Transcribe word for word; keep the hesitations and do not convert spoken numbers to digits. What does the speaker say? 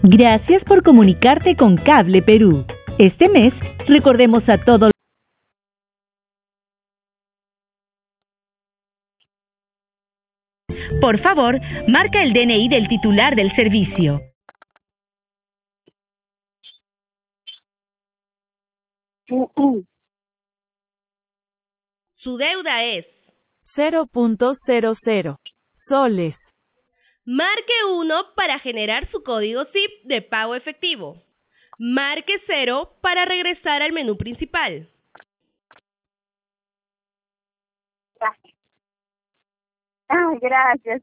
Gracias por comunicarte con Cable Perú. Este mes, recordemos a todos. Por favor, marca el D N I del titular del servicio. Su deuda es cero punto cero cero soles. Marque uno para generar su código S I P de pago efectivo. Marque cero para regresar al menú principal. Ah, gracias.